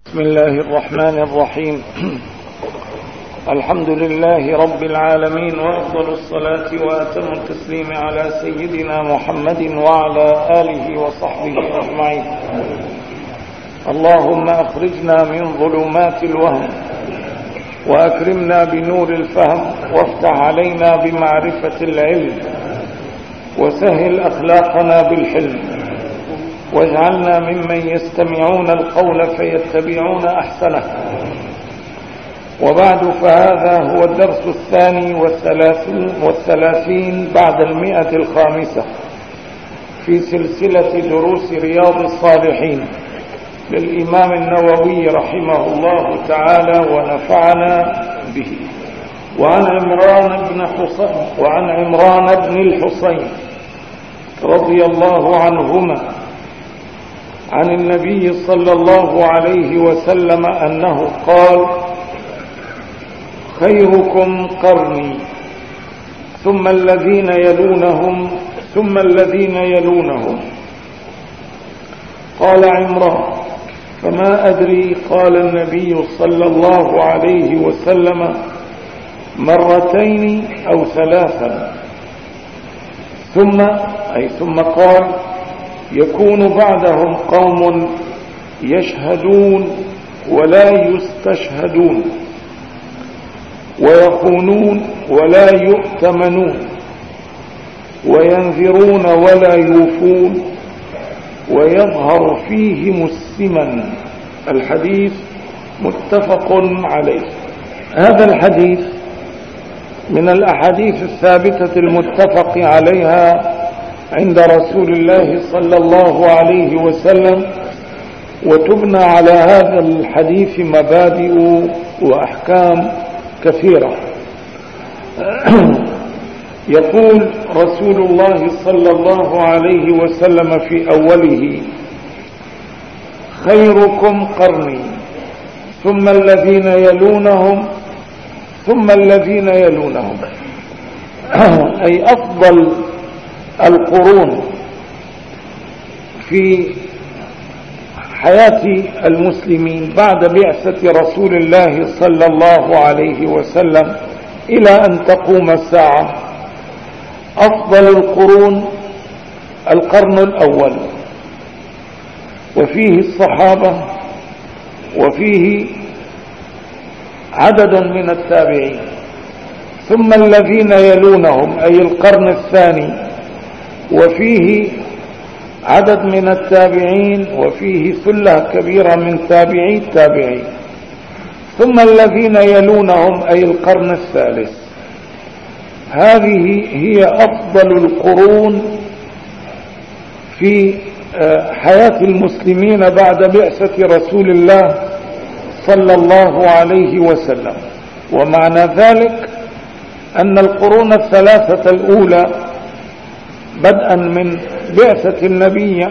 بسم الله الرحمن الرحيم. الحمد لله رب العالمين، وأفضل الصلاة وأتم التسليم على سيدنا محمد وعلى آله وصحبه أجمعين. اللهم أخرجنا من ظلمات الوهم وأكرمنا بنور الفهم، وافتح علينا بمعرفة العلم، وسهل أخلاقنا بالحلم، واجعلنا ممن يستمعون القول فيتبعون أحسنه. وبعد، فهذا هو الدرس 32 بعد 105 في سلسلة دروس رياض الصالحين للإمام النووي رحمه الله تعالى ونفعنا به. وعن عمران بن الحصين رضي الله عنهما عن النبي صلى الله عليه وسلم أنه قال: خيركم قرني ثم الذين يلونهم ثم الذين يلونهم. قال عمران: فما أدري. قال النبي صلى الله عليه وسلم: مرتين أو ثلاثا. ثم قال: يكون بعدهم قوم يشهدون ولا يستشهدون، ويخونون ولا يؤتمنون، وينذرون ولا يوفون، ويظهر فيهم السمن. الحديث متفق عليه. هذا الحديث من الأحاديث الثابتة المتفق عليها عند رسول الله صلى الله عليه وسلم، وتبنى على هذا الحديث مبادئ وأحكام كثيرة. يقول رسول الله صلى الله عليه وسلم في أوله: خيركم قرني ثم الذين يلونهم ثم الذين يلونهم، أي أفضل القرون في حياة المسلمين بعد بعثة رسول الله صلى الله عليه وسلم إلى أن تقوم الساعة. أفضل القرون القرن الأول، وفيه الصحابة، وفيه عدد من التابعين. ثم الذين يلونهم أي القرن الثاني، وفيه عدد من التابعين، وفيه ثلة كبيرة من تابعي التابعين. ثم الذين يلونهم أي القرن الثالث. هذه هي أفضل القرون في حياة المسلمين بعد بعثة رسول الله صلى الله عليه وسلم. ومعنى ذلك أن القرون الثلاثة الأولى بدءا من بعثة النبي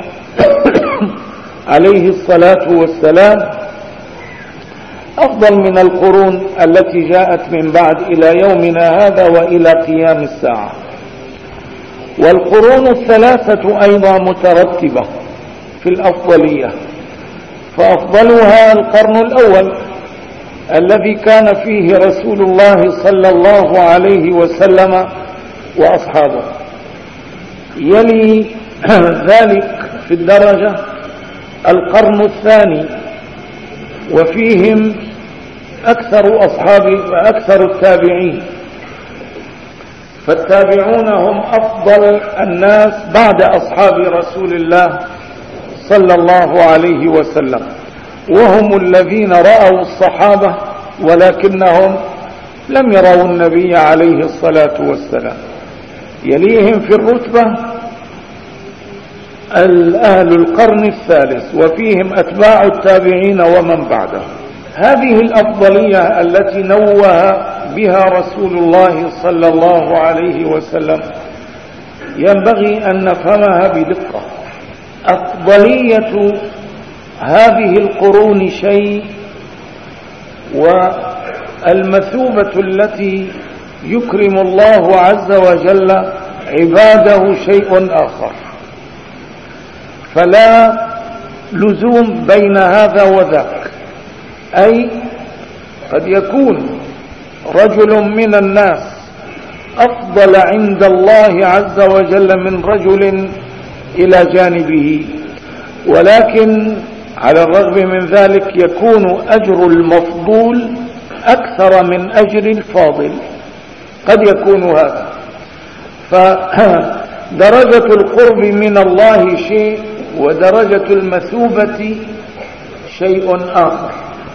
عليه الصلاة والسلام أفضل من القرون التي جاءت من بعد إلى يومنا هذا وإلى قيام الساعة. والقرون الثلاثة أيضا مترتبة في الأفضلية، فأفضلها القرن الأول الذي كان فيه رسول الله صلى الله عليه وسلم وأصحابه. يلي ذلك في الدرجة القرن الثاني، وفيهم أكثر وأكثر التابعين، فالتابعون هم أفضل الناس بعد أصحاب رسول الله صلى الله عليه وسلم، وهم الذين رأوا الصحابة ولكنهم لم يروا النبي عليه الصلاة والسلام. يليهم في الرتبة أهل القرن الثالث، وفيهم أتباع التابعين ومن بعدهم. هذه الأفضلية التي نوه بها رسول الله صلى الله عليه وسلم ينبغي أن نفهمها بدقة. أفضلية هذه القرون شيء، والمثوبة التي يكرم الله عز وجل عباده شيء آخر. فلا لزوم بين هذا وذاك، أي قد يكون رجل من الناس أفضل عند الله عز وجل من رجل إلى جانبه، ولكن على الرغم من ذلك يكون أجر المفضول أكثر من أجر الفاضل، قد يكون هذا. فدرجة القرب من الله شيء، ودرجة المثوبة شيء آخر.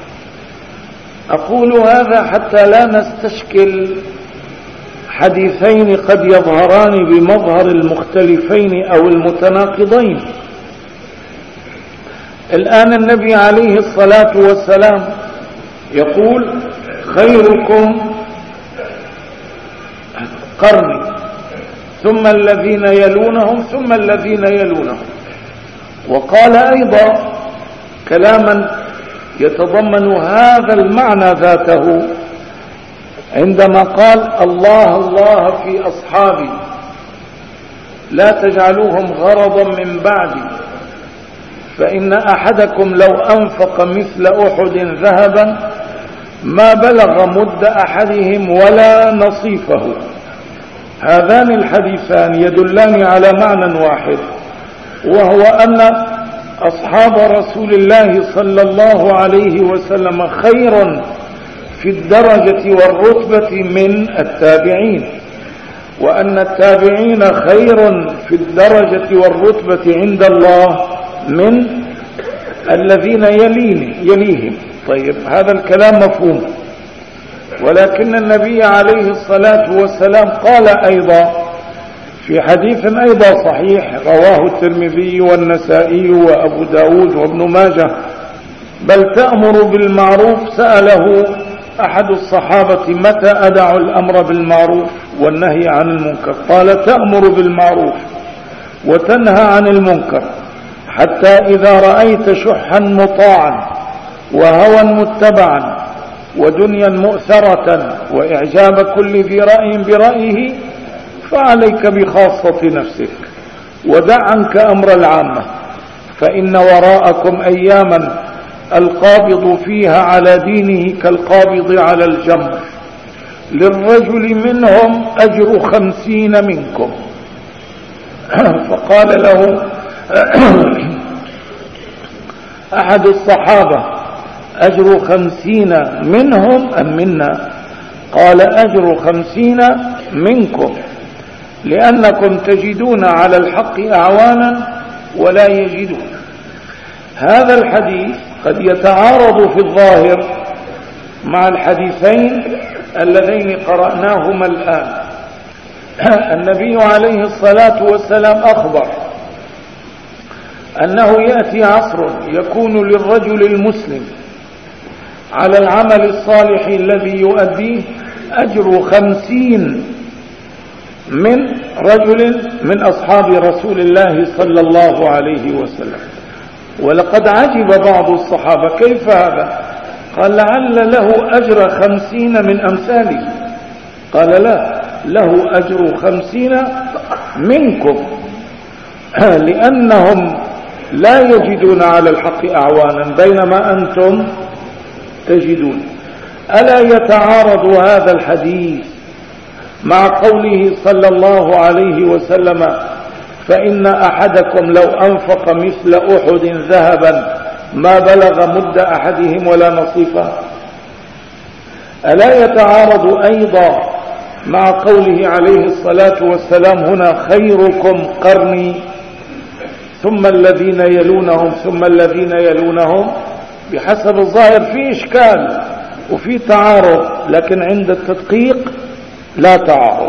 أقول هذا حتى لا نستشكل حديثين قد يظهران بمظهر المختلفين أو المتناقضين. الآن النبي عليه الصلاة والسلام يقول: خيركم قرني ثم الذين يلونهم ثم الذين يلونهم. وقال أيضا كلاما يتضمن هذا المعنى ذاته عندما قال: الله الله في أصحابي لا تجعلوهم غرضا من بعدي، فإن أحدكم لو أنفق مثل أحد ذهبا ما بلغ مد أحدهم ولا نصيفه. هذان الحديثان يدلان على معنى واحد، وهو أن أصحاب رسول الله صلى الله عليه وسلم خير في الدرجة والرتبة من التابعين، وأن التابعين خير في الدرجة والرتبة عند الله من الذين يليهم. طيب، هذا الكلام مفهوم، ولكن النبي عليه الصلاة والسلام قال أيضا في حديث أيضا صحيح رواه الترمذي والنسائي وأبو داود وابن ماجه: بل تأمر بالمعروف. سأله أحد الصحابة: متى أدع الأمر بالمعروف والنهي عن المنكر؟ قال: تأمر بالمعروف وتنهى عن المنكر حتى إذا رأيت شحا مطاعا وهوى متبعا ودنيا مؤثرة وإعجاب كل ذي رأي برأيه فعليك بخاصة نفسك ودع عنك أمر العامة، فإن وراءكم أياما القابض فيها على دينه كالقابض على الجمر، للرجل منهم أجر 50 منكم. فقال له أحد الصحابة: أجر 50 منهم أم منا؟ قال: أجر 50 منكم، لأنكم تجدون على الحق أعوانا ولا يجدون. هذا الحديث قد يتعارض في الظاهر مع الحديثين اللذين قرأناهما الآن. النبي عليه الصلاة والسلام أخبر أنه يأتي عصر يكون للرجل المسلم على العمل الصالح الذي يؤديه أجر 50 من رجل من أصحاب رسول الله صلى الله عليه وسلم. ولقد عجب بعض الصحابة: كيف هذا؟ قال: لعل له أجر 50 من أمثاله. قال: لا، له أجر 50 منكم، لأنهم لا يجدون على الحق أعوانا بينما أنتم تجدون. ألا يتعارض هذا الحديث مع قوله صلى الله عليه وسلم: فإن أحدكم لو أنفق مثل أحد ذهبا ما بلغ مد أحدهم ولا نصيفه؟ ألا يتعارض أيضا مع قوله عليه الصلاة والسلام هنا: خيركم قرني ثم الذين يلونهم ثم الذين يلونهم؟ بحسب الظاهر في إشكال وفي تعارض، لكن عند التدقيق لا تعارض.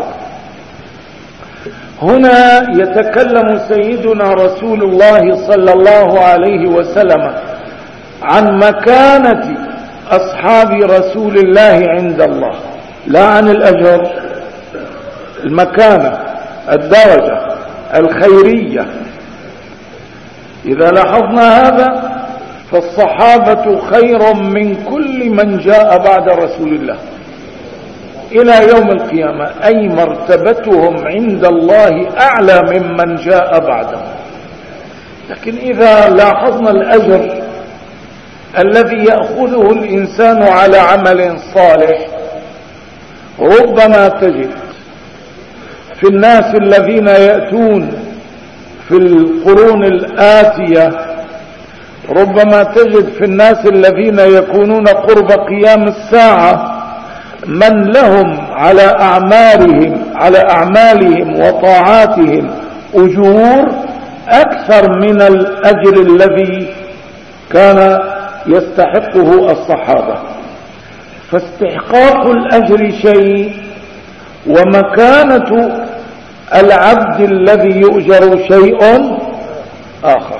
هنا يتكلم سيدنا رسول الله صلى الله عليه وسلم عن مكانة أصحاب رسول الله عند الله، لا عن الأجر. المكانة، الدرجة الخيرية. إذا لاحظنا هذا فالصحابة خير من كل من جاء بعد رسول الله إلى يوم القيامة، أي مرتبتهم عند الله أعلى ممن جاء بعدهم. لكن إذا لاحظنا الأجر الذي يأخذه الإنسان على عمل صالح ربما تجد في الناس الذين يأتون في القرون الآتية، ربما تجد في الناس الذين يكونون قرب قيام الساعة من لهم على أعمالهم وطاعاتهم أجور أكثر من الأجر الذي كان يستحقه الصحابة. فاستحقاق الأجر شيء، ومكانة العبد الذي يؤجر شيء آخر.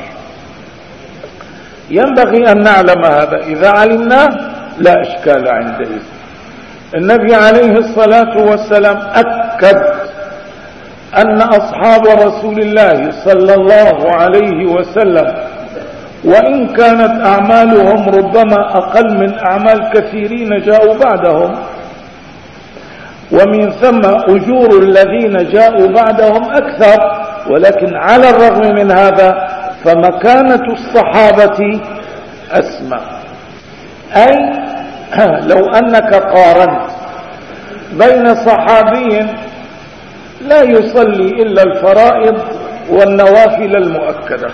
ينبغي أن نعلم هذا، إذا علمناه لا إشكال عندئذ. النبي عليه الصلاة والسلام أكد أن أصحاب رسول الله صلى الله عليه وسلم وإن كانت أعمالهم ربما أقل من أعمال كثيرين جاءوا بعدهم، ومن ثم أجور الذين جاءوا بعدهم أكثر، ولكن على الرغم من هذا فمكانة الصحابة أسمى. أي لو أنك قارنت بين صحابي لا يصلي إلا الفرائض والنوافل المؤكدة،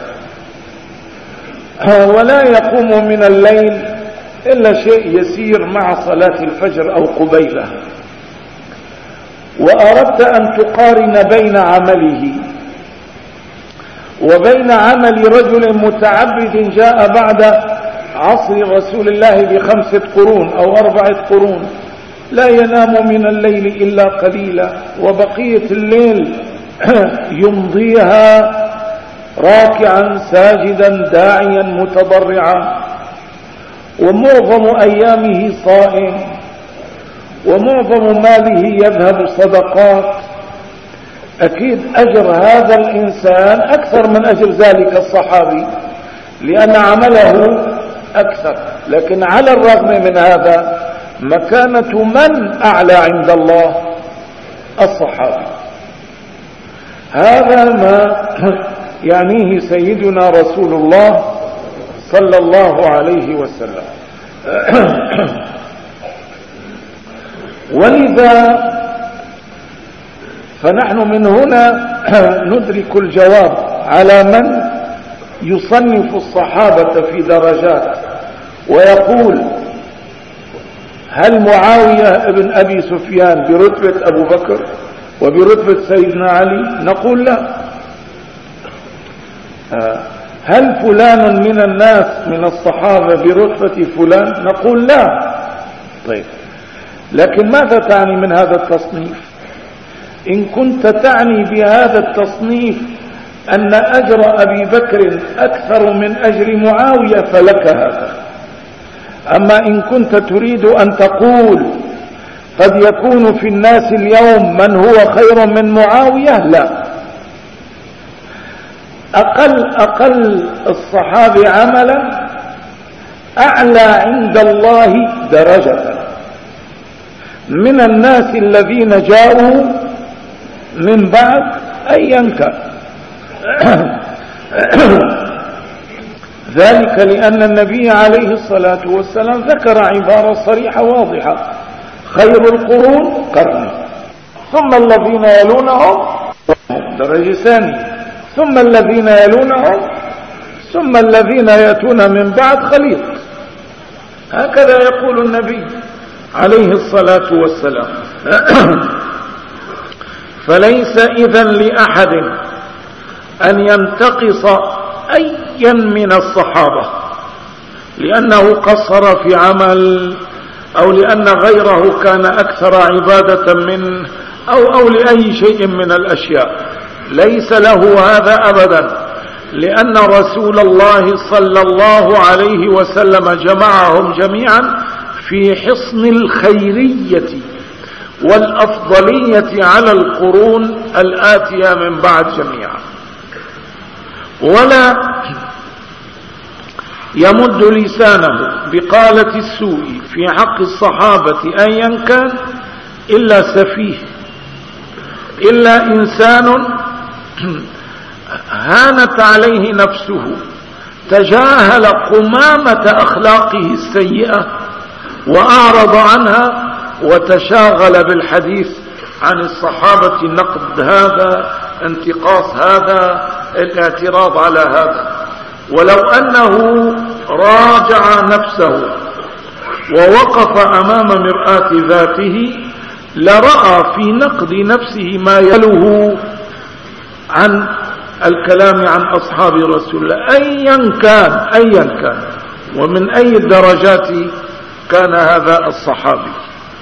ولا يقوم من الليل إلا شيء يسير مع صلاة الفجر أو قبيله، وأردت أن تقارن بين عمله وبين عمل رجل متعبد جاء بعد عصر رسول الله ب5 قرون أو 4 قرون، لا ينام من الليل إلا قليلا، وبقية الليل يمضيها راكعا ساجدا داعيا متضرعا، ومعظم أيامه صائم، ومعظم ماله يذهب صدقات. أكيد أجر هذا الإنسان أكثر من أجر ذلك الصحابي، لأن عمله أكثر. لكن على الرغم من هذا مكانة من أعلى عند الله؟ الصحابي. هذا ما يعنيه سيدنا رسول الله صلى الله عليه وسلم. ولذا فنحن من هنا ندرك الجواب على من يصنف الصحابة في درجات ويقول هل معاوية ابن أبي سفيان برتبة أبو بكر وبرتبة سيدنا علي؟ نقول لا. هل فلان من الناس من الصحابة برتبة فلان؟ نقول لا. طيب، لكن ماذا تعني من هذا التصنيف؟ إن كنت تعني بهذا التصنيف أن أجر أبي بكر أكثر من أجر معاوية فلك هذا. أما إن كنت تريد أن تقول قد يكون في الناس اليوم من هو خير من معاوية، لا. أقل الصحابة عملا أعلى عند الله درجة من الناس الذين جاءوا من بعد أيا كان. ذلك لأن النبي عليه الصلاة والسلام ذكر عبارة صريحة واضحة: خير القرون قرني، ثم الذين يلونهم درجة ثانية، ثم الذين يلونهم، ثم الذين يأتون من بعد خليط. هكذا يقول النبي عليه الصلاة والسلام. فليس إذن لأحد أن ينتقص أيا من الصحابة لأنه قصر في عمل، أو لأن غيره كان أكثر عبادة منه، أو لأي شيء من الأشياء. ليس له هذا أبدا، لأن رسول الله صلى الله عليه وسلم جمعهم جميعا في حصن الخيرية والأفضلية على القرون الآتية من بعد جميعا. ولا يمد لسانه بقالة السوء في حق الصحابة أيا كان إلا سفيه، إلا إنسان هانت عليه نفسه تجاهل قمامة أخلاقه السيئة وأعرض عنها وتشاغل بالحديث عن الصحابة، نقد هذا، انتقاص هذا، الاعتراض على هذا. ولو أنه راجع نفسه ووقف أمام مرآة ذاته لرأى في نقد نفسه ما يله عن الكلام عن أصحاب رسول الله أيا كان ومن أي الدرجات كان هذا الصحابي.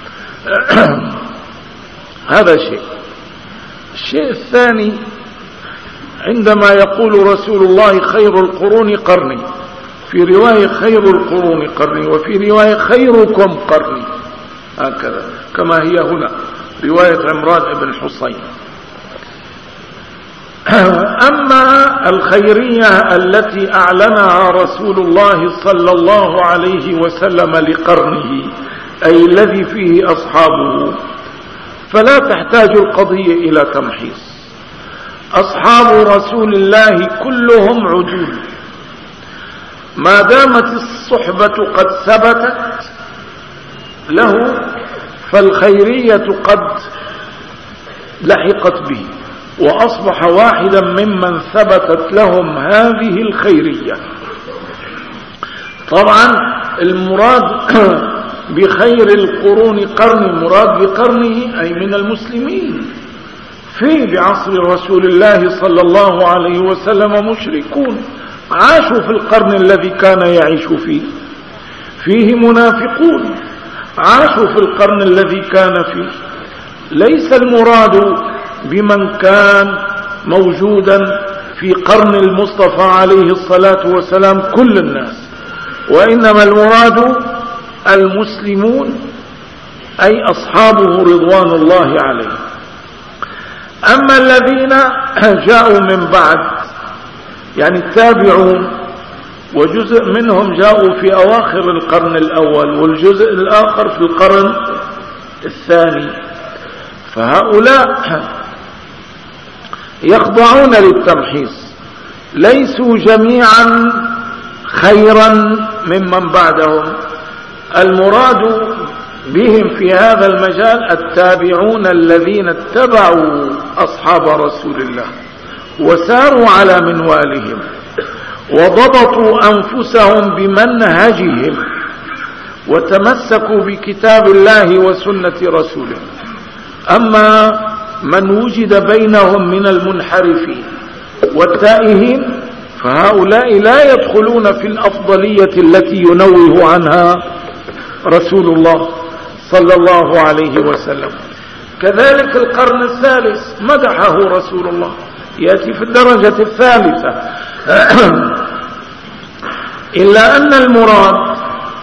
هذا شيء. الشيء الثاني، عندما يقول رسول الله خير القرون قرني، في رواية خير القرون قرني، وفي رواية خيركم قرني، هكذا كما هي هنا رواية عمران بن حصين. أما الخيرية التي أعلنها رسول الله صلى الله عليه وسلم لقرنه، أي الذي فيه أصحابه، فلا تحتاج القضية إلى تمحيص. أصحاب رسول الله كلهم عدول، ما دامت الصحبة قد ثبتت له فالخيرية قد لحقت به وأصبح واحدا ممن ثبتت لهم هذه الخيرية. طبعا المراد بخير القرون قرن، مراد بقرنه أي من المسلمين. في بعصر رسول الله صلى الله عليه وسلم مشركون عاشوا في القرن الذي كان يعيش فيه، فيه منافقون عاشوا في القرن الذي كان فيه. ليس المراد بمن كان موجودا في قرن المصطفى عليه الصلاة والسلام كل الناس، وإنما المراد المسلمون أي أصحابه رضوان الله عليه. أما الذين جاءوا من بعد يعني التابعون، وجزء منهم جاءوا في أواخر القرن الأول والجزء الآخر في القرن الثاني، فهؤلاء يخضعون للتمحيص، ليسوا جميعا خيرا ممن بعدهم. المراد بهم في هذا المجال التابعون الذين اتبعوا أصحاب رسول الله وساروا على منوالهم وضبطوا أنفسهم بمنهجهم وتمسكوا بكتاب الله وسنة رسوله. أما من وجد بينهم من المنحرفين والتائهين فهؤلاء لا يدخلون في الأفضلية التي ينوه عنها رسول الله صلى الله عليه وسلم. كذلك القرن الثالث مدحه رسول الله، يأتي في الدرجة الثالثة. إلا أن المراد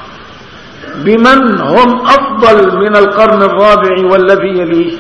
بمن هم أفضل من القرن الرابع والذي يليه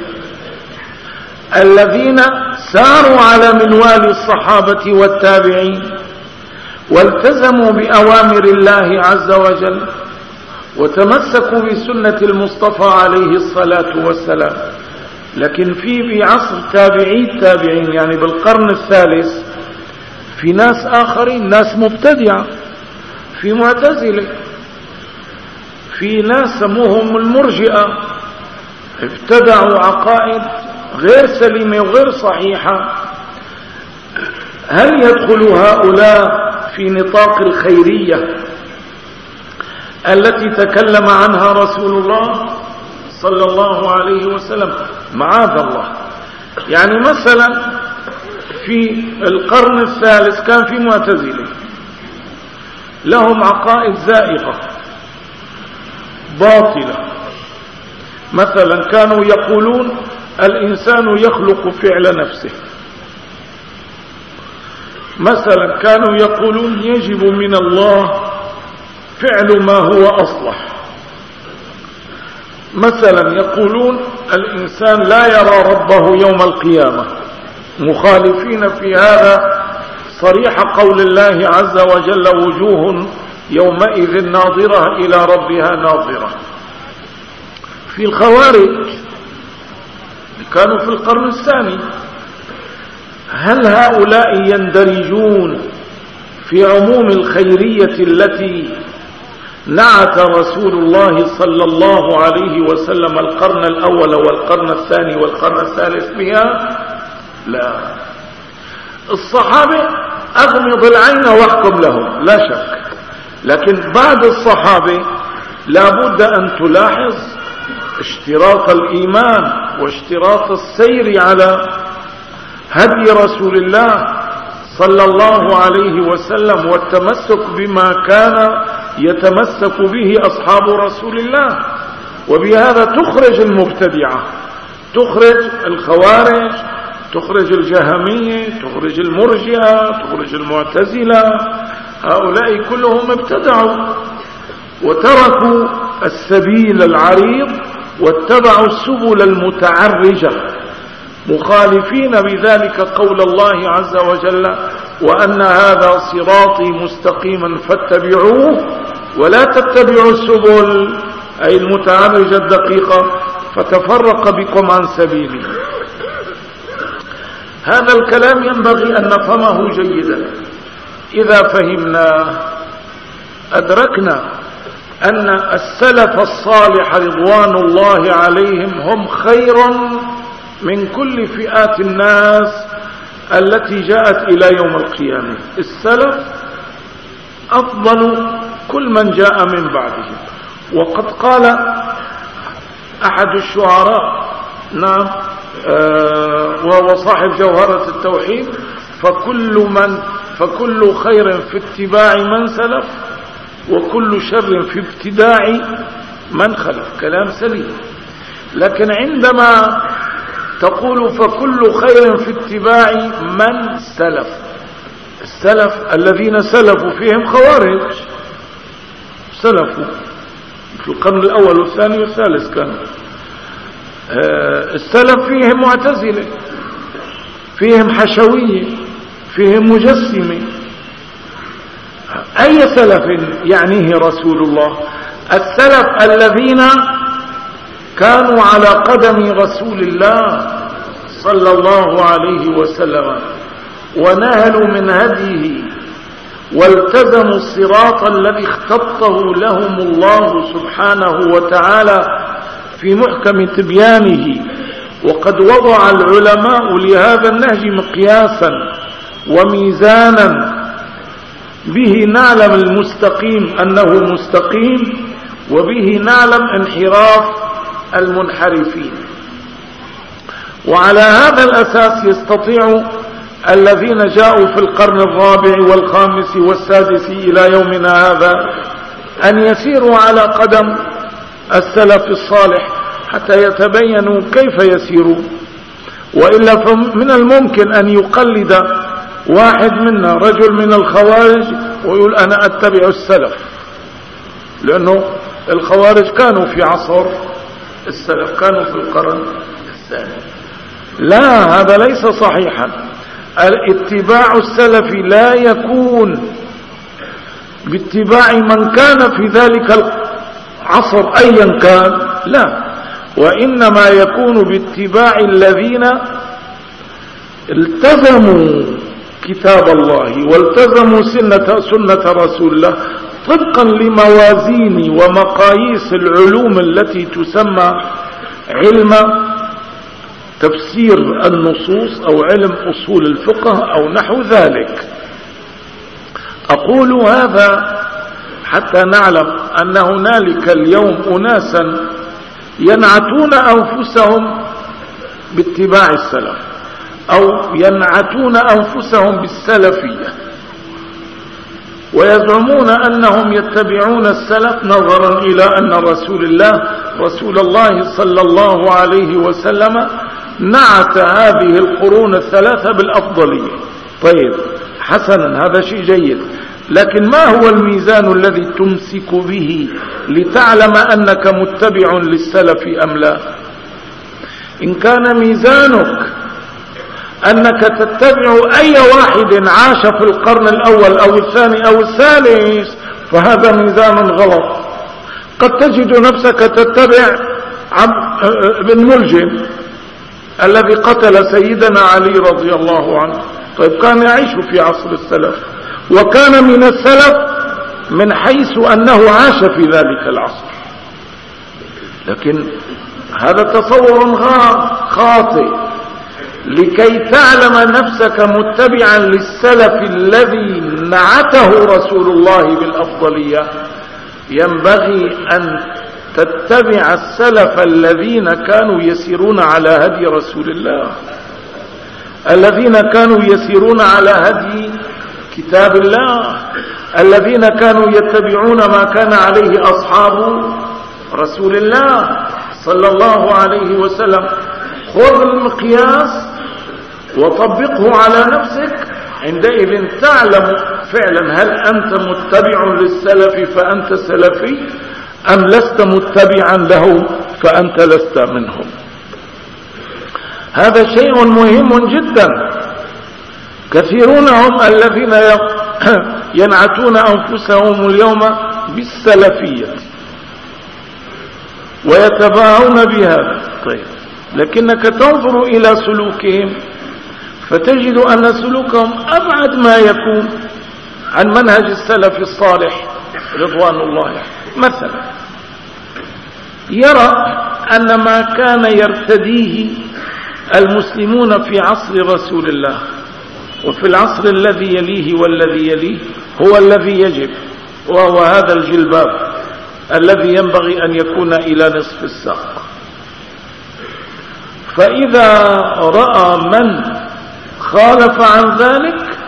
الذين ساروا على منوال الصحابة والتابعين والتزموا بأوامر الله عز وجل وتمسكوا بسنة المصطفى عليه الصلاة والسلام. لكن في عصر تابعي التابعين يعني بالقرن الثالث في ناس آخرين، ناس مبتدعة، في معتزلة، في ناس سموهم المرجئة، ابتدعوا عقائد غير سليمة وغير صحيحة. هل يدخل هؤلاء في نطاق الخيرية التي تكلم عنها رسول الله صلى الله عليه وسلم؟ معاذ الله. يعني مثلا في القرن الثالث كان في معتزلة لهم عقائد زائغة باطلة. مثلا كانوا يقولون الإنسان يخلق فعل نفسه، مثلا كانوا يقولون يجب من الله فعل ما هو أصلح، مثلا يقولون الإنسان لا يرى ربه يوم القيامة، مخالفين في هذا صريح قول الله عز وجل وجوه يومئذ ناظرة إلى ربها ناظرة. في الخوارج كانوا في القرن الثاني، هل هؤلاء يندرجون في عموم الخيرية التي نعت رسول الله صلى الله عليه وسلم القرن الأول والقرن الثاني والقرن الثالث بها؟ لا. الصحابة أغمض العين واحكم لهم لا شك، لكن بعد الصحابة لابد أن تلاحظ اشتراط الإيمان واشتراط السير على هدي رسول الله صلى الله عليه وسلم والتمسك بما كان يتمسك به أصحاب رسول الله. وبهذا تخرج المبتدعة، تخرج الخوارج، تخرج الجهمية، تخرج المرجئة، تخرج المعتزلة. هؤلاء كلهم ابتدعوا وتركوا السبيل العريض واتبعوا السبل المتعرجة، مخالفين بذلك قول الله عز وجل: وأن هذا صراطي مستقيما فاتبعوه ولا تتبعوا السبل، أي المتعرجة الدقيقة، فتفرق بكم عن سبيله. هذا الكلام ينبغي أن نفهمه جيدا. إذا فهمناه أدركنا أن السلف الصالح رضوان الله عليهم هم خير من كل فئات الناس التي جاءت إلى يوم القيامة. السلف أفضل كل من جاء من بعدهم. وقد قال أحد الشعراء، نعم، وهو صاحب جوهرة التوحيد: فكل خير في اتباع من سلف وكل شر في ابتداع من خلف. كلام سليم. لكن عندما تقول فكل خير في اتباع من سلف، السلف الذين سلفوا فيهم خوارج، سلفوا في القرن الأول والثاني والثالث كانوا. السلف فيهم معتزلة، فيهم حشوية، فيهم مجسمة. أي سلف يعنيه رسول الله؟ السلف الذين كانوا على قدم رسول الله صلى الله عليه وسلم ونهلوا من هديه والتزموا الصراط الذي اختطه لهم الله سبحانه وتعالى في محكم تبيانه. وقد وضع العلماء لهذا النهج مقياسا وميزانا به نعلم المستقيم أنه مستقيم، وبه نعلم انحراف المنحرفين. وعلى هذا الأساس يستطيع الذين جاءوا في القرن الرابع والخامس والسادس إلى يومنا هذا أن يسيروا على قدم السلف الصالح حتى يتبينوا كيف يسيرون. وإلا فمن الممكن أن يقلد واحد منا رجل من الخوارج ويقول أنا أتبع السلف، لأنه الخوارج كانوا في عصر السلف، كانوا في القرن الثاني. لا، هذا ليس صحيحا. اتباع السلف لا يكون باتباع من كان في ذلك العصر أيا كان، لا، وإنما يكون باتباع الذين التزموا كتاب الله والتزموا سنة رسول الله طبقا لموازين ومقاييس العلوم التي تسمى علم تفسير النصوص أو علم أصول الفقه أو نحو ذلك. أقول هذا حتى نعلم أن هنالك اليوم أناسا ينعتون أنفسهم باتباع السلف أو ينعتون أنفسهم بالسلفية ويزعمون أنهم يتبعون السلف نظرا إلى أن رسول الله صلى الله عليه وسلم نعت هذه القرون الثلاثة بالأفضلية. طيب، حسنا، هذا شيء جيد، لكن ما هو الميزان الذي تمسك به لتعلم أنك متبع للسلف أم لا؟ إن كان ميزانك أنك تتبع أي واحد عاش في القرن الأول أو الثاني أو الثالث فهذا ميزان غلط. قد تجد نفسك تتبع ابن ملجم الذي قتل سيدنا علي رضي الله عنه. طيب، كان يعيش في عصر السلف وكان من السلف من حيث أنه عاش في ذلك العصر. لكن هذا تصور خاطئ. لكي تعلم نفسك متبعا للسلف الذي نعته رسول الله بالأفضلية ينبغي أن تتبع السلف الذين كانوا يسيرون على هدي رسول الله، الذين كانوا يسيرون على هدي كتاب الله، الذين كانوا يتبعون ما كان عليه أصحاب رسول الله صلى الله عليه وسلم. خذ المقياس وطبقه على نفسك، عندئذ تعلم فعلا هل أنت متبع للسلف فأنت سلفي أم لست متبعا له فأنت لست منهم. هذا شيء مهم جدا. كثيرون هم الذين ينعتون أنفسهم اليوم بالسلفية ويتباهون بها. طيب، لكنك تنظر إلى سلوكهم فتجد أن سلوكهم أبعد ما يكون عن منهج السلف الصالح رضوان الله. مثلا يرى أن ما كان يرتديه المسلمون في عصر رسول الله وفي العصر الذي يليه والذي يليه هو الذي يجب، وهو هذا الجلباب الذي ينبغي أن يكون إلى نصف الساق. فإذا رأى من خالف عن ذلك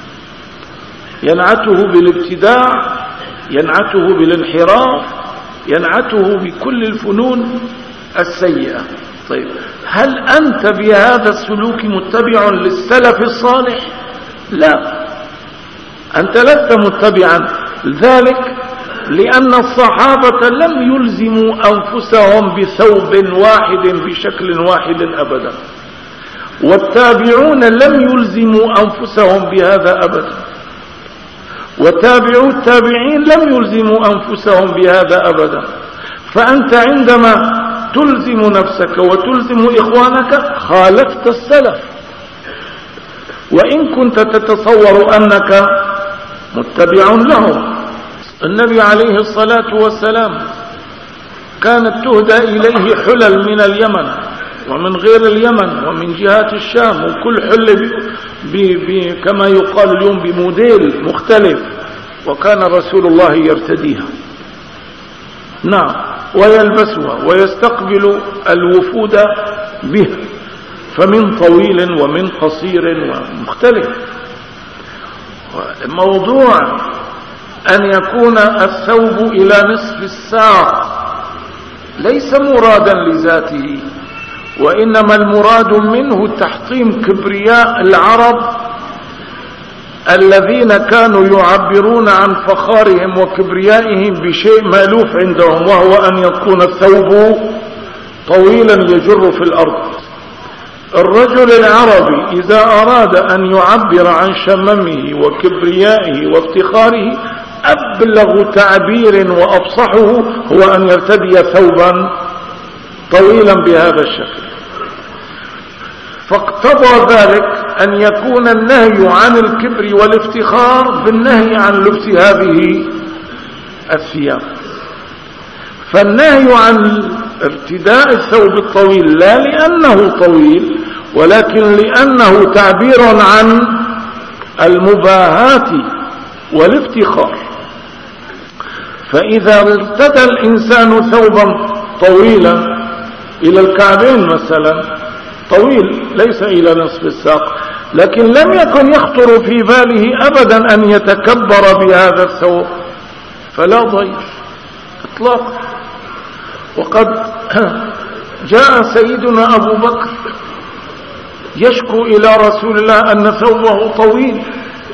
ينعته بالابتداع، ينعته بالانحراف، ينعته بكل الفنون السيئة. طيب، هل أنت بهذا السلوك متبع للسلف الصالح؟ لا، أنت لست متبعا. ذلك لأن الصحابة لم يلزموا أنفسهم بثوب واحد بشكل واحد أبدا، والتابعون لم يلزموا أنفسهم بهذا أبدا، وتابعوا التابعين لم يلزموا أنفسهم بهذا أبدا. فأنت عندما تلزم نفسك وتلزم إخوانك خالفت السلف، وإن كنت تتصور أنك متبع لهم. النبي عليه الصلاة والسلام كانت تهدى إليه حلل من اليمن ومن غير اليمن ومن جهات الشام، وكل حل كما يقال اليوم بموديل مختلف، وكان رسول الله يرتديها، نعم، ويلبسها ويستقبل الوفود بها، فمن طويل ومن قصير ومختلف. موضوع أن يكون الثوب إلى نصف الساق ليس مرادا لذاته، وإنما المراد منه تحطيم كبرياء العرب الذين كانوا يعبرون عن فخارهم وكبريائهم بشيء مألوف عندهم، وهو أن يكون الثوب طويلا يجر في الأرض. الرجل العربي إذا أراد أن يعبر عن شممه وكبريائه وافتخاره أبلغ تعبير وأفصحه هو أن يرتدي ثوبا طويلا بهذا الشكل. فاقتضى ذلك أن يكون النهي عن الكبر والافتخار بالنهي عن لبس هذه الثياب. فالنهي عن ارتداء الثوب الطويل لا لأنه طويل، ولكن لأنه تعبير عن المباهاة والافتخار. فإذا ارتدى الإنسان ثوبا طويلا إلى الكعبين مثلا، طويل ليس إلى نصف الساق، لكن لم يكن يخطر في باله أبدا أن يتكبر بهذا الثوب، فلا ضير إطلاقا. وقد جاء سيدنا أبو بكر يشكو إلى رسول الله أن ثوبه طويل،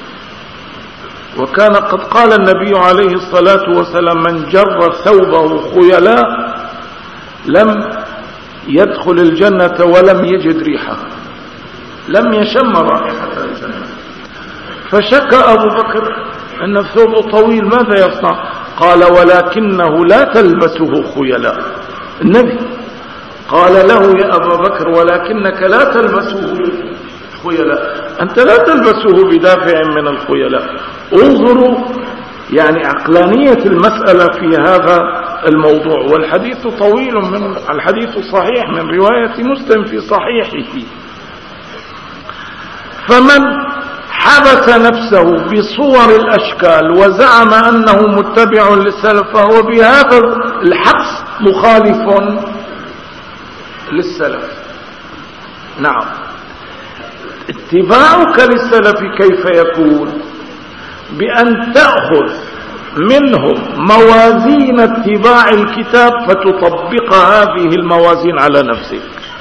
وكان قد قال النبي عليه الصلاة والسلام: من جر ثوبه خيلاء لم يدخل الجنة ولم يجد ريحها، لم يشم رائحة الجنة. فشك أبو بكر أن الثوب طويل، ماذا يصنع؟ قال: ولكنه لا تلبسه خيلاء. النبي قال له: يا أبا بكر ولكنك لا تلبسه خيلاء. أنت لا تلبسه بدافع من الخيلاء. انظروا يعني عقلانية المسألة في هذا الموضوع. والحديث طويل، من الحديث صحيح من رواية مسلم في صحيحه. فمن حبس نفسه بصور الأشكال وزعم أنه متبع للسلف فهو بهذا الحبس مخالف للسلف. نعم، اتباعك للسلف كيف يكون؟ بأن تأخذ منهم موازين اتباع الكتاب فتطبق هذه الموازين على نفسك،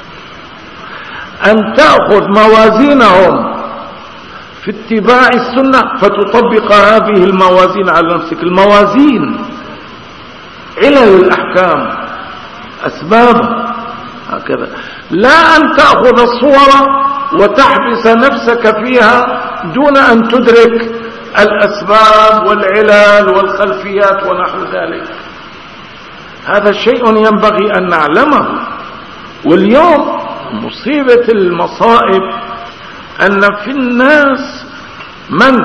أن تأخذ موازينهم في اتباع السنة فتطبق هذه الموازين على نفسك. الموازين علل الأحكام أسبابها هكذا، لا أن تأخذ الصور وتحبس نفسك فيها دون أن تدرك الأسباب والعلل والخلفيات ونحو ذلك. هذا شيء ينبغي أن نعلمه. واليوم مصيبة المصائب أن في الناس من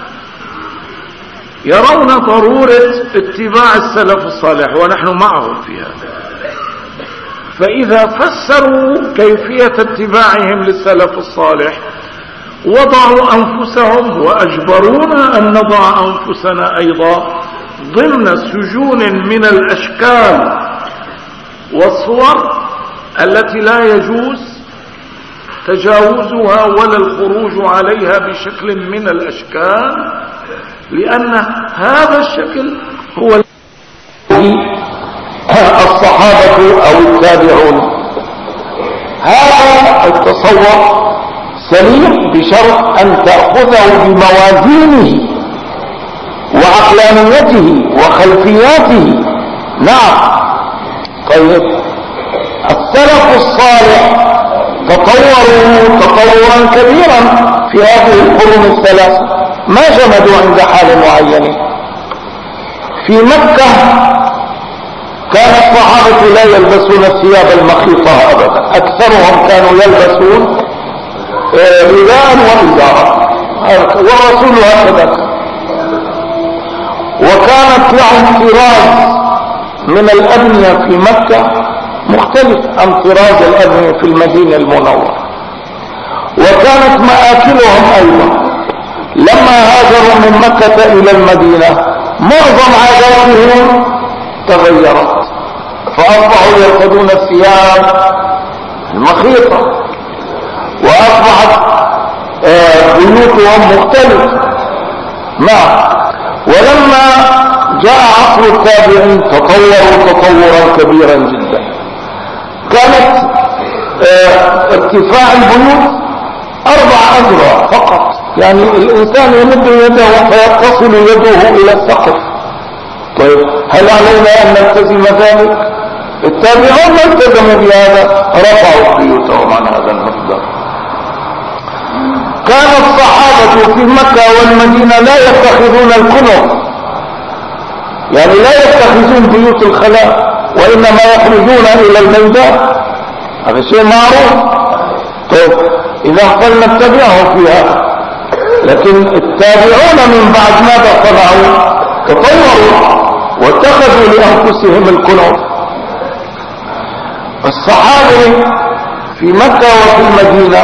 يرون ضرورة اتباع السلف الصالح ونحن معهم في هذا، فإذا فسروا كيفية اتباعهم للسلف الصالح وضعوا أنفسهم وأجبرونا أن نضع أنفسنا أيضا ضمن سجون من الأشكال والصور التي لا يجوز تجاوزها ولا الخروج عليها بشكل من الأشكال، لأن هذا الشكل هو الصحابة أو التابعون. هذا التصور سليم بشرط أن تأخذه بموازينه وعقلانيته وخلفياته. نعم. طيب، السلف الصالح تطوروا تطورا كبيرا في هذه القرون الثلاث، ما جمدوا عند حال معين. في مكة كان الصحابة لا يلبسون الثياب المخيطة أبدا، أكثرهم كانوا يلبسون رداء وإزارا، والرسول هكذا. وكانت لهم طراز من الأبنية في مكة مختلف عن طراز الأبنية في المدينة المنورة. وكانت مآكلهم أيضا لما هاجروا من مكة إلى المدينة معظم عاداتهم تغيرت، فأصبحوا يرتدون الثياب المخيطة، وأصبحت بيوتهم مختلفة. نعم. ولما جاء عصر التابعين تطوروا تطورا كبيرا جدا. كانت ارتفاع البيوت 4 أذرع فقط، يعني الإنسان يمد يده فيتصل يده إلى السقف. طيب، هل علينا أن نلتزم ذلك؟ التابعون ما التزموا بهذا، رفعوا بيوتهم عن هذا المقدار. كان الصحابة في مكة والمدينة لا يتخذون الكنف، يعني لا يتخذون بيوت الخلاء، وإنما يخرجون إلى الميدان. هذا شيء معروف. طيب، إذا قلنا نتبعهم في هذا، لكن التابعون من بعد ماذا صنعوا؟ تطوروا واتخذوا لأنفسهم الكنف. الصحابة في مكة وفي المدينة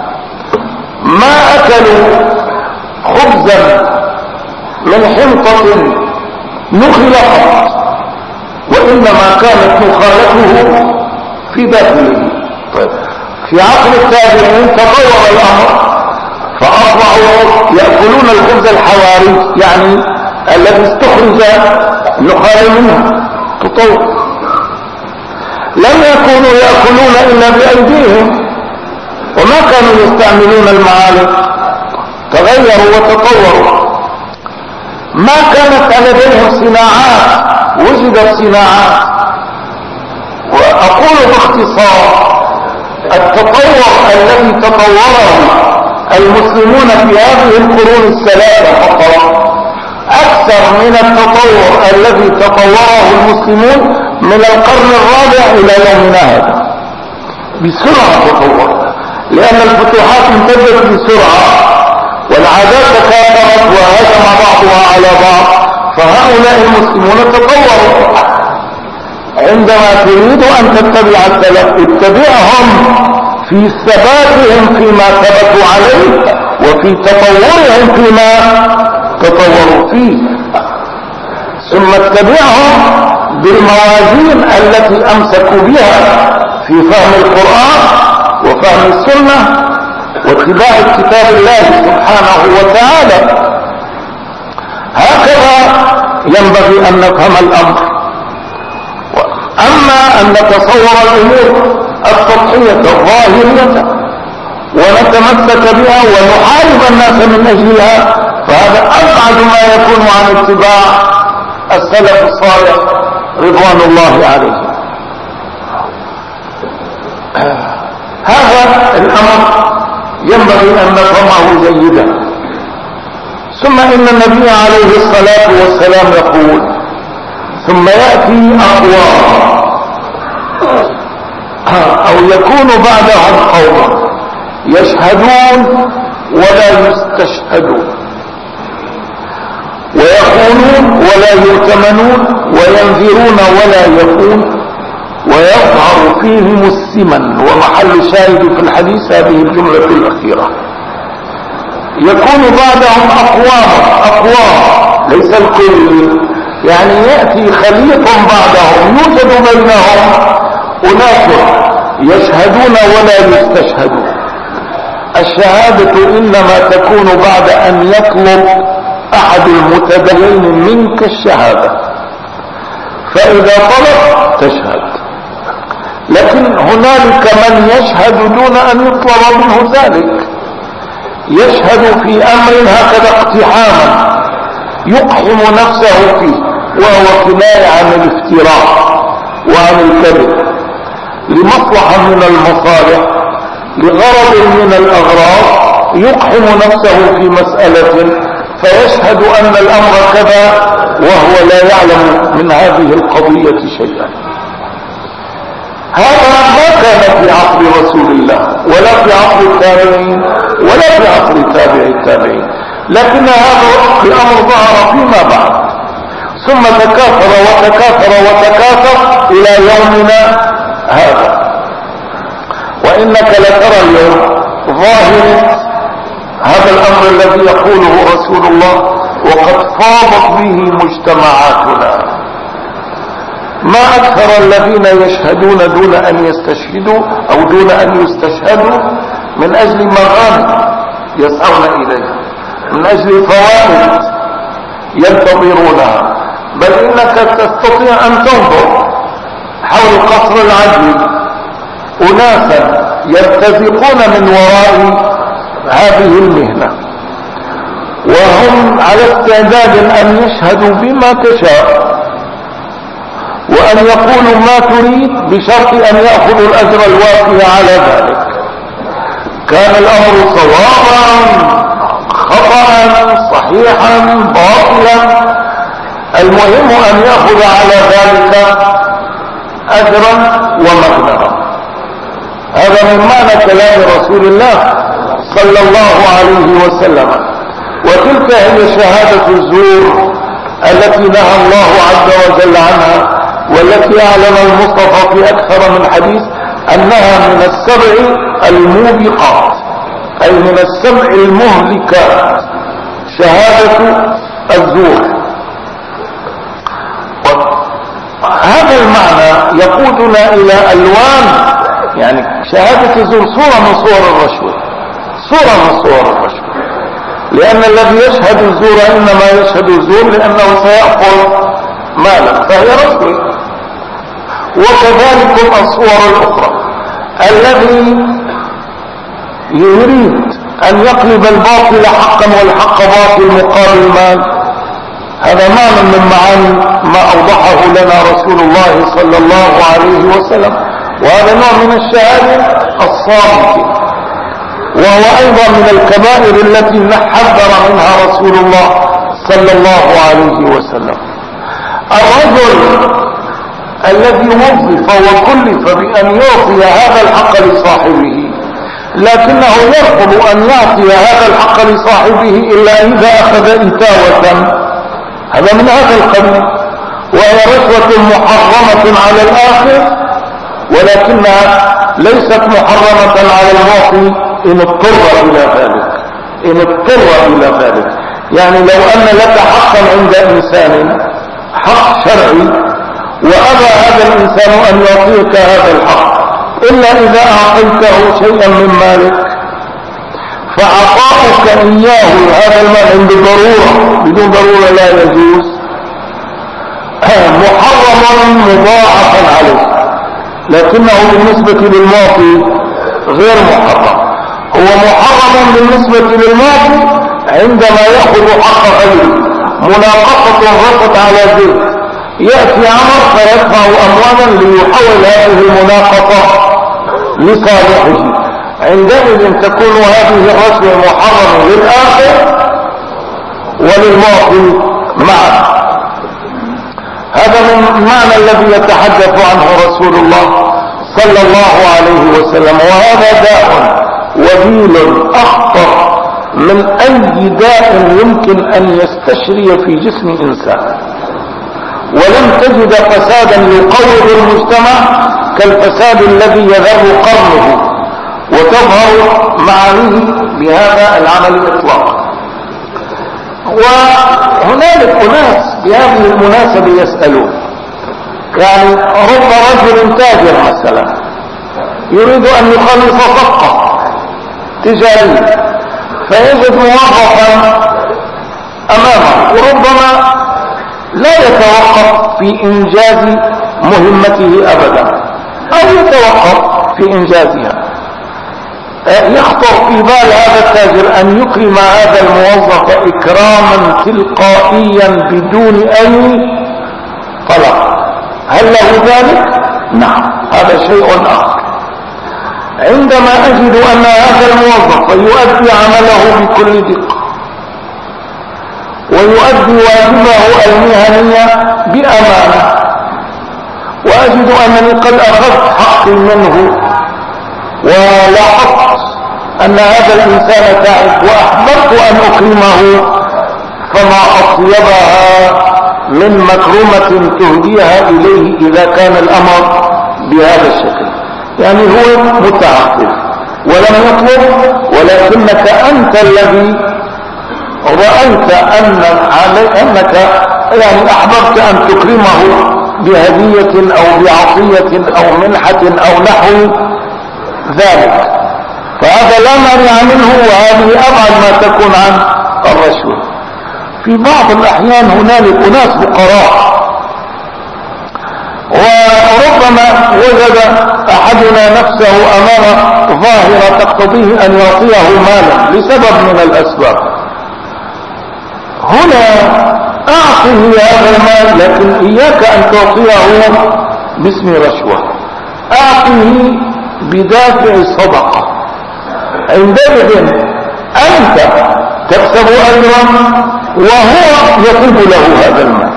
ما أكلوا خبزا من حنطة نخل قط، وإنما كانت نخالته في داخله. طيب، في عصر التابعين تطور الأمر فأصبحوا يأكلون الخبز الحواري، يعني الذي استخرج النخال منه. تطور. لم يكونوا يأكلون إلا بأيديهم، وما كانوا يستعملون المعالق، تغيروا وتطوروا. ما كانت لديهم صناعات، وجدت صناعات. وأقول باختصار التطور الذي تطوره المسلمون في هذه القرون الثلاثة فقط أكثر من التطور الذي تطوره المسلمون من القرن الرابع إلى يومنا هذا. بسرعة تطور. لأن الفتوحات امتدت بسرعة والعادات تكاثرت وهجم بعضها على بعض، فهؤلاء المسلمون تطوروا. عندما تريد أن تتبع السلف اتبعهم في ثباتهم فيما ثبتوا عليه وفي تطورهم فيما تطوروا فيه، ثم اتبعهم بالموازين التي أمسكوا بها في فهم القرآن وفهم السنة واتباع كتاب الله سبحانه وتعالى. هكذا ينبغي أن نفهم الأمر. أما أن نتصور الأمور السطحية الظاهرية ونتمسك بها ونحارب الناس من أجلها، فهذا أبعد ما يكون عن اتباع السلف الصالح رضوان الله عليهم. هذا الأمر ينبغي أن نفهمه جيدا. ثم إن النبي عليه الصلاة والسلام يقول: ثم يأتي أقوام أو يكون بعدهم قوم يشهدون ولا يستشهدون، ويخونون ولا يؤتمنون، وينذرون ولا يخون، ويظهر فيهم السمن. ومحل شاهد في الحديث هذه الجملة الأخيرة: يكون بعدهم أقوام ليس الكل، يعني يأتي خليط بعدهم يوجد بينهم أناس يشهدون ولا يستشهدون. الشهادة إنما تكون بعد أن يطلب أحد المتدينين منك الشهادة، فإذا طلب تشهد. لكن هنالك من يشهد دون أن يطلب منه ذلك، يشهد في أمر هكذا اقتحاما يقحم نفسه فيه، وهو كناية عن الافتراء وعن الكذب لمصلحة من المصالح، لغرض من الأغراض، يقحم نفسه في مسألة فيشهد أن الأمر كذا وهو لا يعلم من هذه القضية شيئا. هذا ما كان في عصر رسول الله ولا في عصر التابعين ولا في عصر تابع التابعين، لكن هذا الأمر ظهر فيما بعد، ثم تكاثر وتكاثر وتكاثر إلى يومنا هذا. وإنك لترى اليوم ظاهر هذا الأمر الذي يقوله رسول الله وقد فاضت به مجتمعاتنا. ما أكثر الذين يشهدون دون أن يستشهدوا أو دون أن يستشهدوا من أجل مغانم يسعون إليها، من أجل فوائد ينتظرونها. بل إنك تستطيع أن تنظر حول قصر العدل أناسا يرتزقون من وراء هذه المهنة، وهم على استعداد أن يشهدوا بما تشاء وأن يقولوا ما تريد بشرط أن يأخذوا الأجر الوافي على ذلك. كان الأمر صوابا خطأ صحيحا باطلا، المهم أن يأخذ على ذلك أجرا ومغنما. هذا من معنى كلام رسول الله صلى الله عليه وسلم. وتلك هي شهادة الزور التي نهى الله عز وجل عنها، والتي أعلن المصطفى في أكثر من حديث أنها من السبع الموبقات، أي من السبع المهلكات، شهادة الزور. هذا المعنى يقودنا إلى ألوان، يعني شهادة الزور صورة من صور الرشوة، صورة من صور الرشوة، لأن الذي يشهد الزور إنما يشهد الزور لأنه سيأخذ مالا فهي رشوة. وكذلك الصور الأخرى، الذي يريد أن يقلب الباطل حقا والحق باطل مقابل مال، هذا معنى من معاني ما أوضحه لنا رسول الله صلى الله عليه وسلم، وهذا نوع من الشهادة الصامتة، وهو أيضا من الكبائر التي حذر منها رسول الله صلى الله عليه وسلم. الرجل الذي وظف وكلف بأن يعطي هذا الحق لصاحبه لكنه يرفض أن يعطي هذا الحق لصاحبه إلا إذا أخذ إتاوة. هذا من هذا القبيل، وهي رشوة محرمة على الآخر، ولكنها ليست محرمة على المعطي إن اضطر إلى ذلك. إن اضطر إلى ذلك يعني لو أن لك حقا عند إنسان، حق شرعي، وأبى هذا الإنسان أن يعطيك هذا الحق إلا إذا أعطيته شيئا من مالك، فعطاؤك إياه هذا المال بضرورة، بدون ضرورة لا يجوز، محرم مضاعفا عليه، لكنه بالنسبة للمعطي غير محرم. هو محرم بالنسبة للمعطي عندما يأخذ حق غيره، مناقصة رفض على ذلك، يأتي عمر فيدفع أموالا ليحول هذه المناقصة لصالحه، عندئذ تكون هذه الرشوة محرمة للآخر وللمعطي معا. هذا من المعنى الذي يتحدث عنه رسول الله صلى الله عليه وسلم، وهذا داء وبيل أخطر من أي داء يمكن أن يستشري في جسم إنسان. ولم تجد فسادا يقوض المجتمع كالفساد الذي يذر قرنه وتظهر معانيه بهذا العمل إطلاقا. وهنالك أناس بهذه المناسبة يسألون، يعني رب رجل تاجر مثلا يريد أن يخلص صفقة تجارية، فيجد موظفا أمامه وربما لا يتوقف في إنجاز مهمته أبدا، أو يتوقف في إنجازها. يخطر في بال هذا التاجر أن يكرم هذا الموظف إكراما تلقائيا بدون أي طلب. هل له ذلك؟ نعم، هذا شيء آخر. عندما أجد أن هذا الموظف يؤدي عمله بكل دقة ويؤدي واجبه المهني بأمانة، وأجد أنني قد أخذت حقي منه ولاحظت أن هذا الإنسان تعب وأحببت أن أكرمه، فما أطيبها من مكرمة تهديها إليه إذا كان الأمر بهذا الشكل. يعني هو متعقل ولم يطلب، ولكنك أنت الذي رأيت أنك يعني أحببت أن تكرمه بهدية أو بعطية أو منحة أو نحو ذلك، فهذا لا مانع منه، وهذه أبعد ما تكون عن الرشوة. في بعض الأحيان هنالك أناس فقراء، وربما وجد أحدنا نفسه أمام ظاهرة تقتضيه أن يعطيه مالا لسبب من الأسباب. هنا أعطه هذا المال، لكن إياك أن تعطيه باسم رشوة، أعطه بدافع صدقة. عندئذ أنت تكسب أجرا وهو يطلب له هذا المال.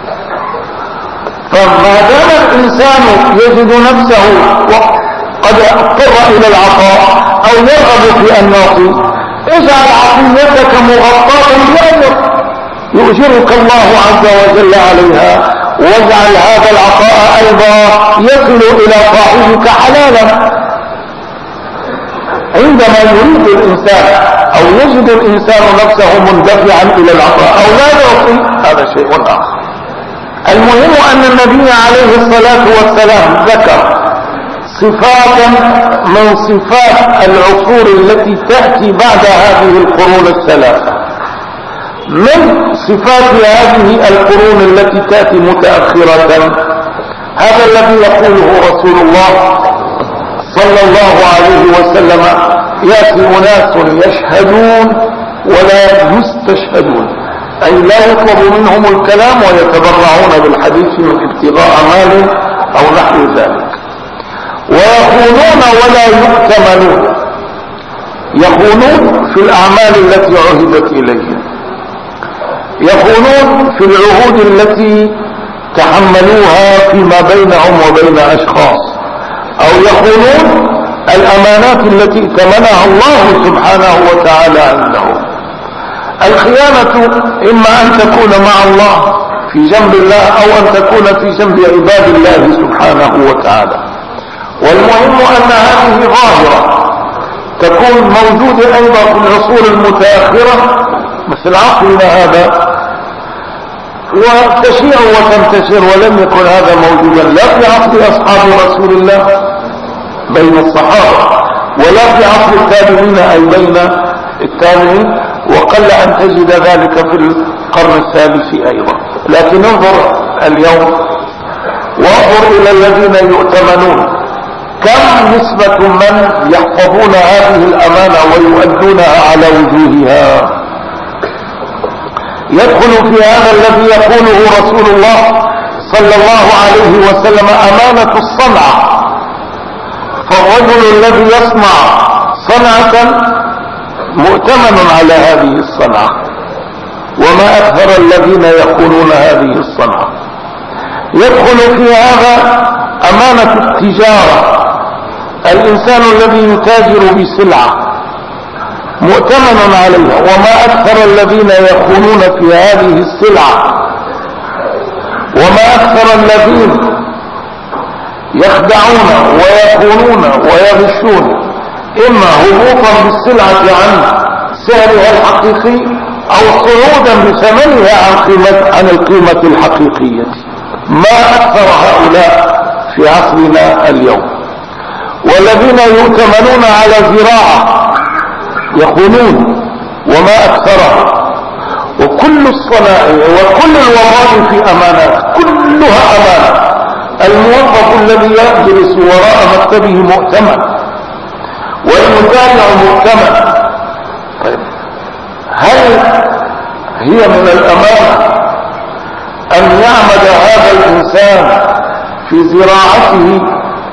فما دام الإنسان يجد نفسه قد اضطر إلى العطاء أو يرغب في أن يعطي، اجعل عطيتك مغطاة بأجر يؤجرك الله عز وجل عليها، واجعل هذا العطاء أيضا يصل إلى صاحبك حلالا. عندما يريد الإنسان أو يجد الإنسان نفسه مندفعا إلى العطاء أو لا يعطي، هذا شيء آخر. المهم أن النبي عليه الصلاة والسلام ذكر صفات من صفات العصور التي تأتي بعد هذه القرون الثلاثة. من صفات هذه القرون التي تأتي متأخرة هذا الذي يقوله رسول الله صلى الله عليه وسلم: يأتي أناس يشهدون ولا يستشهدون، أي لا يطلب منهم الكلام ويتبرعون بالحديث من ابتغاء مال أو نحو ذلك، ويخونون ولا يؤتمنون، يخونون في الأعمال التي عهدت إليهم، يخونون في العهود التي تحملوها فيما بينهم وبين أشخاص، أو يخونون الأمانات التي ائتمنها الله سبحانه وتعالى عنده. الخيانة إما أن تكون مع الله في جنب الله أو أن تكون في جنب عباد الله سبحانه وتعالى. والمهم أن هذه ظاهرة تكون موجودة أيضا في العصور المتأخرة مثل عصرنا هذا، وتشيع وتنتشر، ولم يكن هذا موجودا لا في عصر أصحاب رسول الله بين الصحابة ولا في عصر التابعين أي بين التابعين، وقل أن تجد ذلك في القرن الثالث أيضا. لكن انظر اليوم وانظر إلى الذين يؤتمنون، كم نسبة من يحفظون هذه الأمانة ويؤدونها على وجوهها. يدخل في هذا الذي يقوله رسول الله صلى الله عليه وسلم أمانة الصنعة. فالرجل الذي يصنع صنعة مؤتمن على هذه الصنعة، وما أكثر الذين يقولون هذه الصنعة. يدخل في هذا أمانة التجارة، الإنسان الذي يتاجر بسلعة مؤتمن عليها، وما أكثر الذين يخونون في هذه السلعة، وما أكثر الذين يخدعون ويخونون ويغشون، إما هبوطا بالسلعة عن سعرها الحقيقي أو صعودا بثمنها عن القيمة الحقيقية. ما أكثر هؤلاء في عصرنا اليوم. والذين يؤتمنون على زراعة يخونون، وما أكثرها. وكل الصنائع وكل الوظائف أمانات، كلها أمانة. الموظف الذي يجلس وراء مكتبه مؤتمن، والمتابع مؤتمن. طيب هل هي من الأمانة أن يعمد هذا الإنسان في زراعته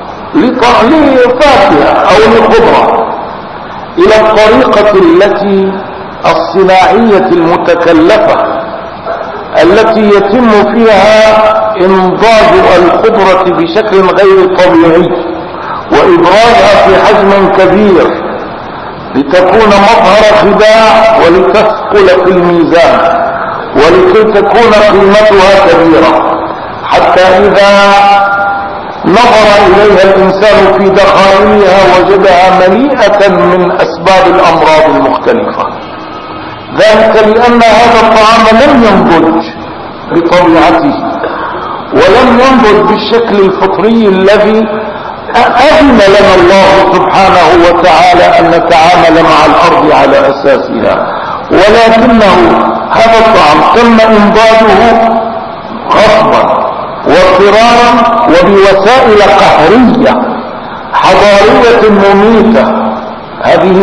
لفاكهة أو لخضرة إلى الطريقة التي الصناعية المتكلفة التي يتم فيها إنضاج الخضرة بشكل غير طبيعي وإبرازها في حجم كبير لتكون مظهر خداع ولتثقل في الميزان ولكي تكون قيمتها كبيرة، حتى إذا نظر إليها الإنسان في دخائلها وجدها مليئة من أسباب الأمراض المختلفة. ذلك لأن هذا الطعام لم ينضج بطبيعته ولم ينضج بالشكل الفطري الذي أذن لنا الله سبحانه وتعالى أن نتعامل مع الأرض على أساسها، ولكنه هذا الطعام تم إنضاجه غصبا واضطرارا وبوسائل قهرية حضارية مميتة. هذه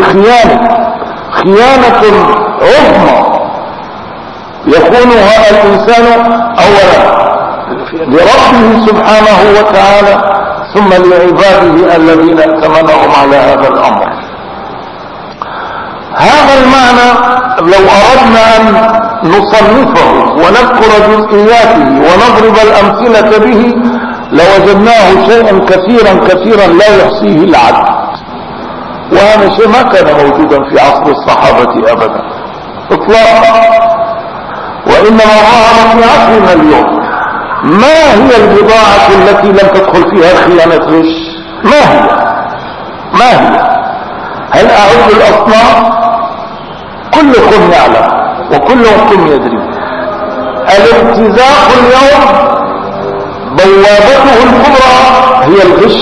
خيانة عظمى يكونها الإنسان أولا لربه سبحانه وتعالى ثم لعباده الذين ائتمنهم على هذا الأمر. هذا المعنى لو أردنا أن نصنفه ونذكر جزئياته ونضرب الأمثلة به لوجدناه شيئا كثيرا لا يحصيه العدد، وهذا شيء ما كان موجودا في عصر الصحابة أبدا إطلاقا، وإنما ظهر في عصرنا اليوم. ما هي البضاعة التي لم تدخل فيها خيانة غش؟ ما هي؟ هل أعد الأصناف؟ كلكم يعلم وكلكم يدري. الابتزاق اليوم بوابته الكبرى هي الغش،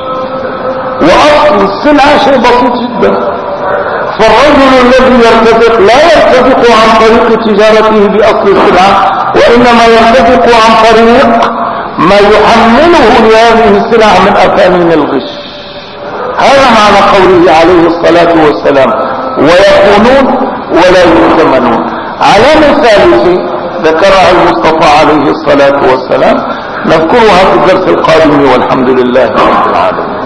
وأصل السلعة شيء بسيط جدا. فالرجل الذي يرتزق لا يرتزق عن طريق تجارته بأصل السلعة، وإنما يرتزق عن طريق ما يحمله لهذه السلعة من أثامين الغش. هذا معنى قوله عليه الصلاة والسلام ويخونون ولا يؤتمنون. علامة ثالثة ذكرها المصطفى عليه الصلاة والسلام نذكرها في الدرس القادم، والحمد لله رب العالمين.